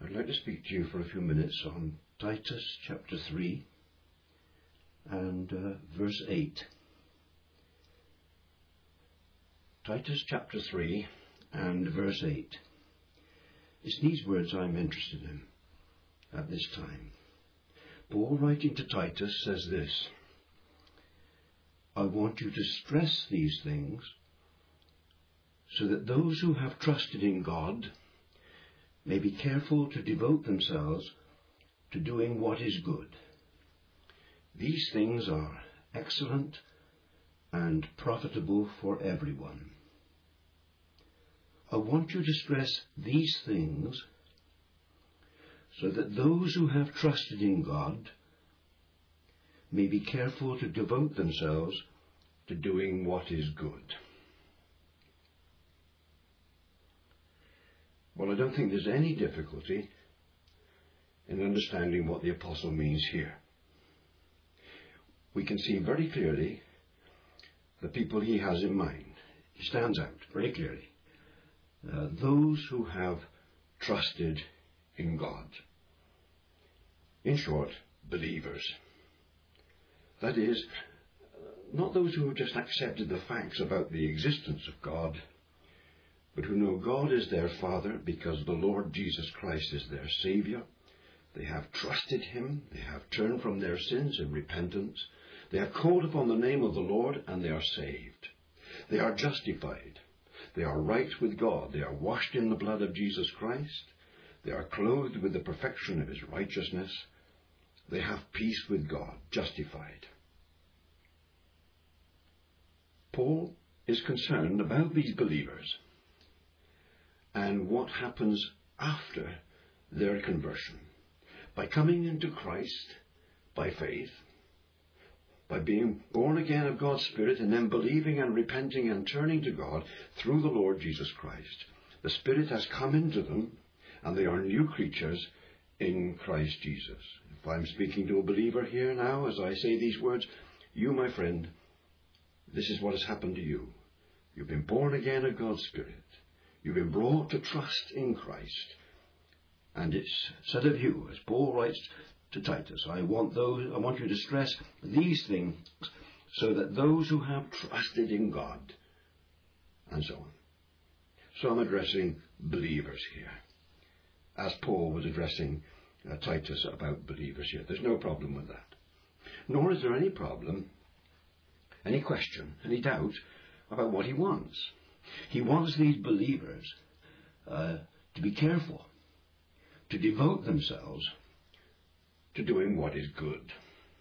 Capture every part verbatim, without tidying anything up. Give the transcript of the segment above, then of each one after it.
I'd like to speak to you for a few minutes on Titus chapter three and uh, verse eight. Titus chapter three and verse eight. It's these words I'm interested in at this time. Paul, writing to Titus, says this: I want you to stress these things so that those who have trusted in God may be careful to devote themselves to doing what is good. These things are excellent and profitable for everyone. I want you to stress these things so that those who have trusted in God may be careful to devote themselves to doing what is good. Well, I don't think there's any difficulty in understanding what the apostle means here. We can see very clearly the people he has in mind. He stands out very clearly. Uh, those who have trusted in God. In short, believers. That is, not those who have just accepted the facts about the existence of God, but who know God is their Father because the Lord Jesus Christ is their Saviour. They have trusted Him, they have turned from their sins in repentance, they have called upon the name of the Lord, and they are saved. They are justified, they are right with God, they are washed in the blood of Jesus Christ, they are clothed with the perfection of His righteousness, they have peace with God, justified. Paul is concerned about these believers and what happens after their conversion. By coming into Christ by faith, by being born again of God's Spirit, and then believing and repenting and turning to God through the Lord Jesus Christ, the Spirit has come into them and they are new creatures in Christ Jesus. If I'm speaking to a believer here now as I say these words, you, my friend, this is what has happened to you. You've been born again of God's Spirit. You've been brought to trust in Christ. And it's said of you, as Paul writes to Titus, I want those, I want you to stress these things so that those who have trusted in God, and so on. So I'm addressing believers here, as Paul was addressing uh, Titus about believers here. There's no problem with that. Nor is there any problem, any question, any doubt about what he wants. He wants these believers uh, to be careful, to devote themselves to doing what is good.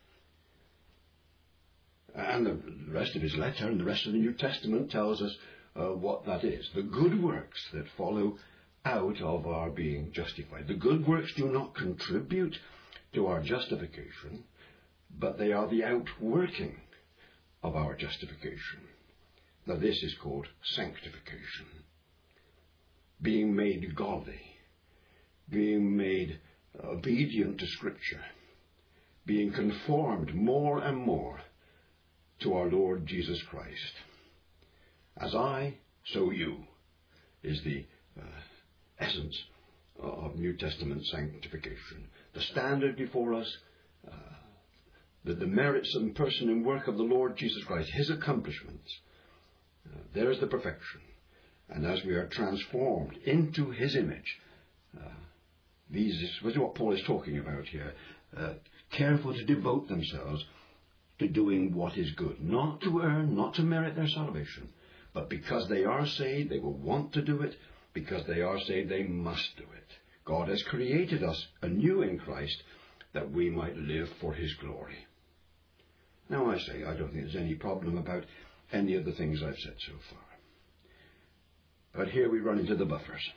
And the rest of his letter and the rest of the New Testament tells us uh, what that is. The good works that follow out of our being justified. The good works do not contribute to our justification, but they are the outworking of our justification. Now this is called sanctification. Being made godly. Being made obedient to Scripture. Being conformed more and more to our Lord Jesus Christ. As I, so you, is the uh, essence of New Testament sanctification. The standard before us, uh, the, the merits and person and work of the Lord Jesus Christ, His accomplishments. Uh, there is the perfection. And as we are transformed into His image, uh, these is what Paul is talking about here. Uh, careful to devote themselves to doing what is good. Not to earn, not to merit their salvation, but because they are saved, they will want to do it. Because they are saved, they must do it. God has created us anew in Christ that we might live for His glory. Now I say, I don't think there's any problem about any of the things I've said so far. But here we run into the buffers.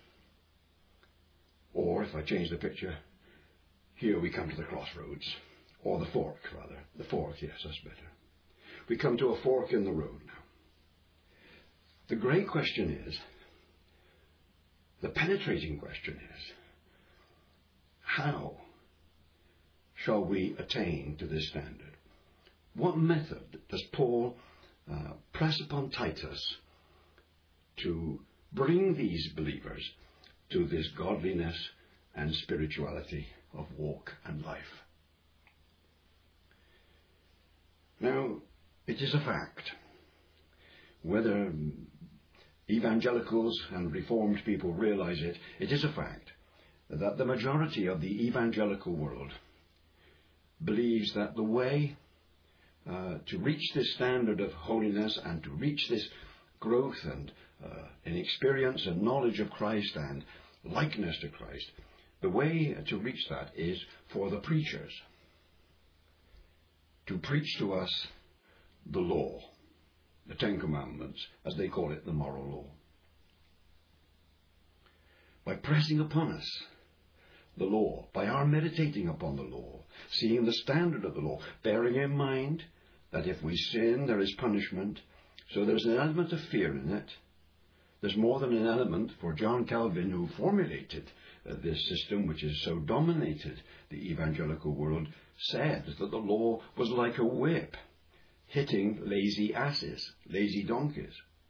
Or, if I change the picture, here we come to the crossroads. Or the fork, rather. The fork, yes, that's better. We come to a fork in the road now. The great question is, the penetrating question is, how shall we attain to this standard? What method does Paul uh, press upon Titus to bring these believers to this godliness and spirituality of walk and life. Now, it is a fact, whether evangelicals and reformed people realize it, it is a fact that the majority of the evangelical world believes that the way uh, to reach this standard of holiness and to reach this growth and uh, in experience and knowledge of Christ and likeness to Christ, the way to reach that is for the preachers to preach to us the law, the Ten Commandments, as they call it, the moral law. By pressing upon us the law, by our meditating upon the law, seeing the standard of the law, bearing in mind that if we sin there is punishment, so there's an element of fear in it. There's more than an element, for John Calvin, who formulated uh, this system which has so dominated the evangelical world, said that the law was like a whip hitting lazy asses, lazy donkeys.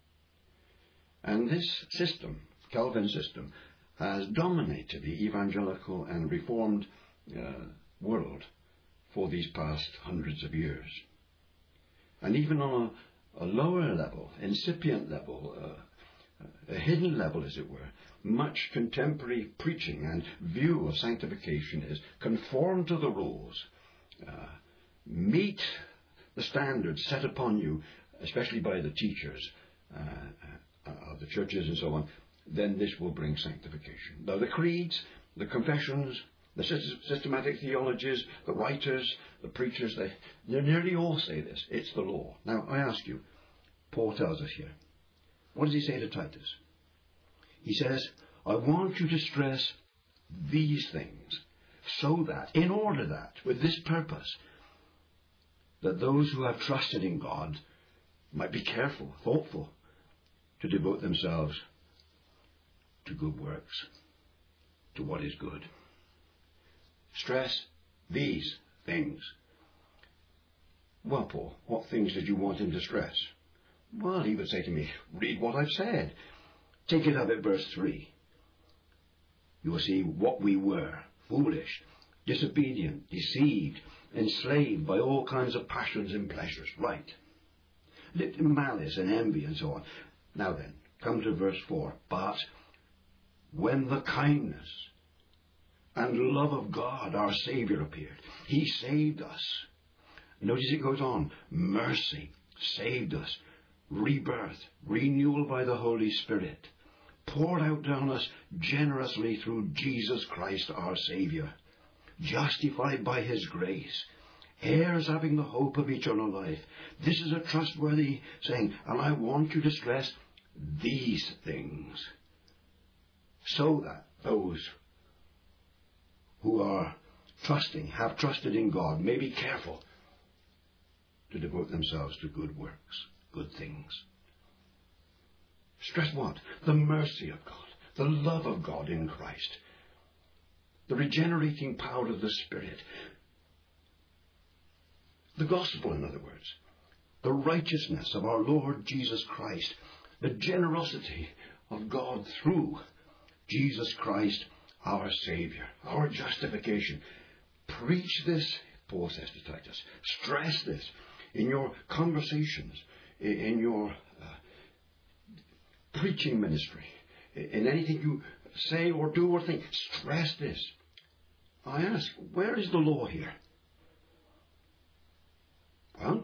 And this system, Calvin's system, has dominated the evangelical and reformed uh, world for these past hundreds of years. And even on a, a lower level, incipient level, uh, a hidden level as it were, much contemporary preaching and view of sanctification is conform to the rules, uh, meet the standards set upon you, especially by the teachers uh, uh, of the churches and so on, then this will bring sanctification. Now the creeds, the confessions, the systematic theologies, the writers, the preachers, they, they nearly all say this. It's the law. Now I ask you, Paul tells us here, what does he say to Titus? He says, I want you to stress these things, so that, in order that, with this purpose, that those who have trusted in God might be careful, thoughtful, to devote themselves to good works, to what is good. Stress these things. Well, Paul, what things did you want him to stress? Well, he would say to me, read what I've said. Take it up at verse three. You will see what we were, foolish, disobedient, deceived, enslaved by all kinds of passions and pleasures. Right. Malice and envy and so on. Now then, come to verse four. But when the kindness and love of God, our Saviour, appeared, He saved us. Notice it goes on. Mercy saved us. Rebirth, renewal by the Holy Spirit, poured out on us generously through Jesus Christ our Saviour, justified by His grace, heirs having the hope of eternal life. This is a trustworthy saying, and I want you to stress these things, so that those who are trusting, have trusted in God, may be careful to devote themselves to good works, good things. Stress what? The mercy of God, the love of God in Christ, the regenerating power of the Spirit, the gospel, in other words, the righteousness of our Lord Jesus Christ, the generosity of God through Jesus Christ, our Saviour, our justification. Preach this, Paul says to Titus. Stress this in your conversations, in your uh, preaching ministry, in anything you say or do or think. Stress this. I ask, where is the law here? Well,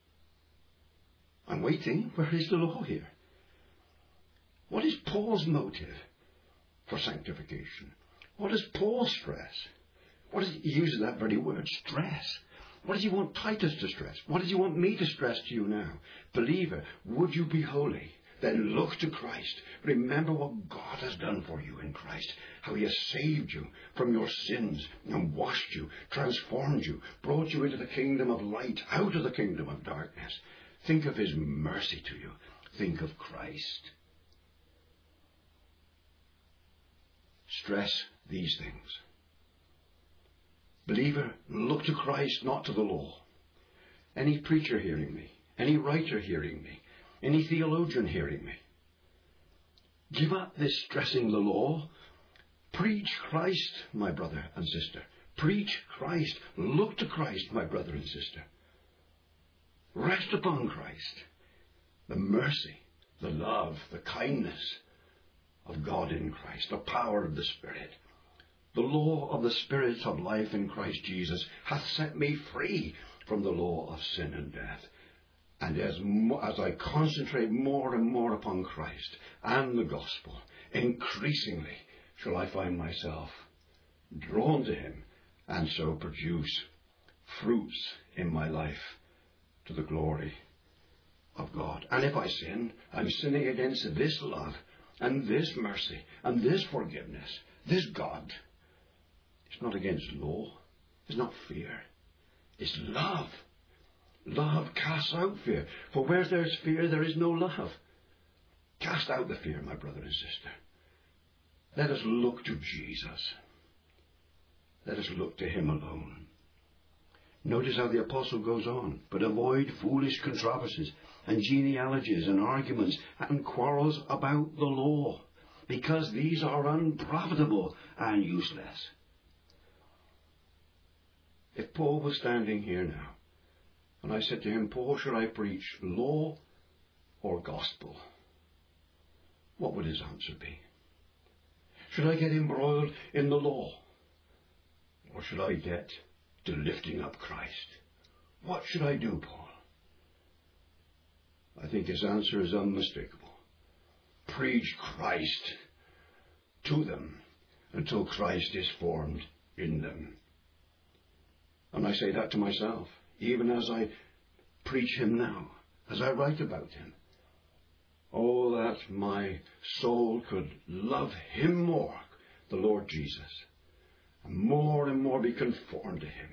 I'm waiting. Where is the law here? What is Paul's motive for sanctification? What does Paul stress? What does he use that very word, stress? What does he want Titus to stress? What does he want me to stress to you now? Believer, would you be holy? Then look to Christ. Remember what God has done for you in Christ. How He has saved you from your sins and washed you, transformed you, brought you into the kingdom of light, out of the kingdom of darkness. Think of His mercy to you. Think of Christ. Stress these things. Believer, look to Christ, not to the law. Any preacher hearing me, any writer hearing me, any theologian hearing me, give up this stressing the law. Preach Christ, my brother and sister. Preach Christ. Look to Christ, my brother and sister. Rest upon Christ. The mercy, the love, the kindness of God in Christ, the power of the Spirit. The law of the Spirit of life in Christ Jesus hath set me free from the law of sin and death. And as, mo- as I concentrate more and more upon Christ and the gospel, increasingly shall I find myself drawn to him and so produce fruits in my life to the glory of God. And if I sin, I'm sinning against this love and this mercy and this forgiveness, this God. It's not against law. It's not fear. It's love. Love casts out fear. For where there's fear, there is no love. Cast out the fear, my brother and sister. Let us look to Jesus. Let us look to him alone. Notice how the apostle goes on. But avoid foolish controversies and genealogies and arguments and quarrels about the law, because these are unprofitable and useless. If Paul was standing here now, and I said to him, Paul, should I preach law or gospel? What would his answer be? Should I get embroiled in the law? Or should I get to lifting up Christ? What should I do, Paul? I think his answer is unmistakable. Preach Christ to them until Christ is formed in them. And I say that to myself, even as I preach him now, as I write about him. Oh, that my soul could love him more, the Lord Jesus, and more and more be conformed to him.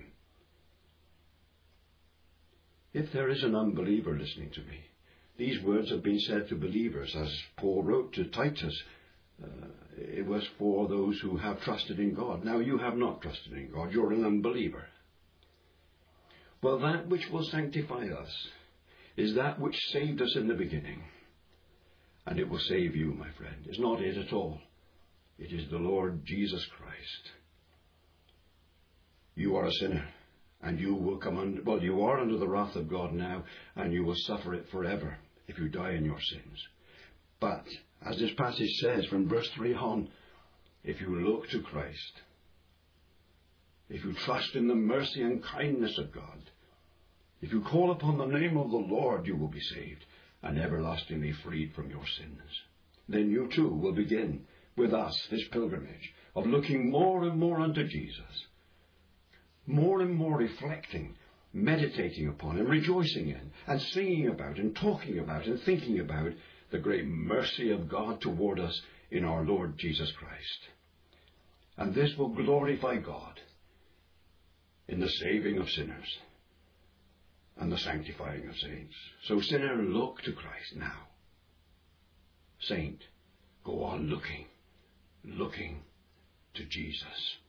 If there is an unbeliever listening to me, these words have been said to believers, as Paul wrote to Titus. Uh, it was for those who have trusted in God. Now you have not trusted in God. You're an unbeliever. Well, that which will sanctify us is that which saved us in the beginning. And it will save you, my friend. It's not it at all. It is the Lord Jesus Christ. You are a sinner, and you will come under, well, you are under the wrath of God now, and you will suffer it forever if you die in your sins. But, as this passage says from verse three on, if you look to Christ, if you trust in the mercy and kindness of God, if you call upon the name of the Lord, you will be saved and everlastingly freed from your sins. Then you too will begin with us this pilgrimage of looking more and more unto Jesus, more and more reflecting, meditating upon and rejoicing in and singing about and talking about and thinking about the great mercy of God toward us in our Lord Jesus Christ. And this will glorify God in the saving of sinners and the sanctifying of saints. So sinner, look to Christ now. Saint, go on looking, looking to Jesus.